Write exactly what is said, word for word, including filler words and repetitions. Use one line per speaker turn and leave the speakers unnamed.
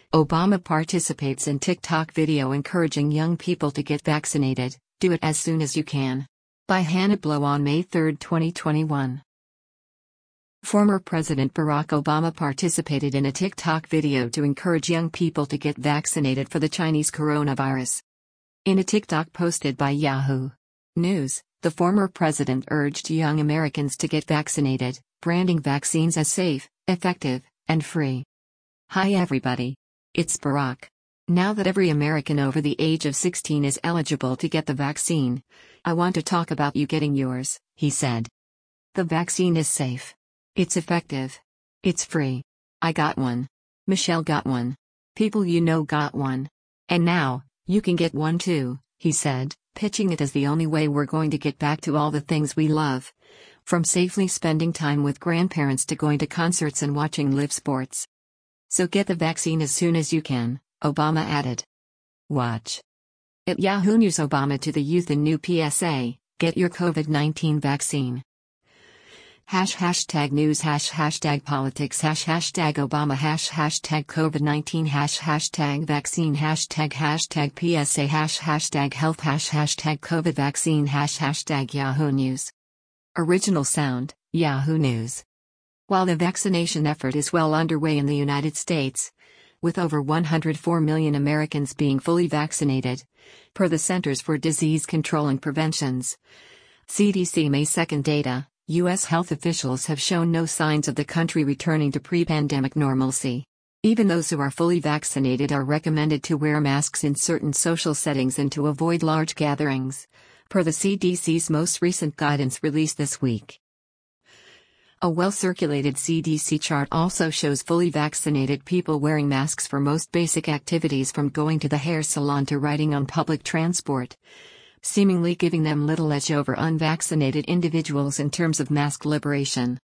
Obama participates in TikTok video encouraging young people to get vaccinated. Do it as soon as you can. By Hannah Blow on May third, twenty twenty-one. Former President Barack Obama participated in a TikTok video to encourage young people to get vaccinated for the Chinese coronavirus. In a TikTok posted by Yahoo News, the former president urged young Americans to get vaccinated, branding vaccines as safe, effective, and free. Hi everybody. It's Barack. Now that every American over the age of sixteen is eligible to get the vaccine, I want to talk about you getting yours, he said. The vaccine is safe. It's effective. It's free. I got one. Michelle got one. People you know got one. And now, you can get one too, he said, pitching it as the only way we're going to get back to all the things we love. From safely spending time with grandparents to going to concerts and watching live sports. So get the vaccine as soon as you can, Obama added. Watch. At Yahoo News. Obama to the youth in new P S A, get your COVID nineteen vaccine. Hash hashtag news hash hashtag politics hash hashtag Obama hash hashtag COVID nineteen hash hashtag vaccine hashtag hashtag P S A hash hashtag health hash hashtag COVID vaccine hash hashtag Yahoo News. Original sound, Yahoo News. While the vaccination effort is well underway in the United States, with over one hundred four million Americans being fully vaccinated, per the Centers for Disease Control and Prevention's C D C May second data, U S health officials have shown no signs of the country returning to pre-pandemic normalcy. Even those who are fully vaccinated are recommended to wear masks in certain social settings and to avoid large gatherings, per the C D C's most recent guidance released this week. A well-circulated C D C chart also shows fully vaccinated people wearing masks for most basic activities, from going to the hair salon to riding on public transport, seemingly giving them little edge over unvaccinated individuals in terms of mask liberation.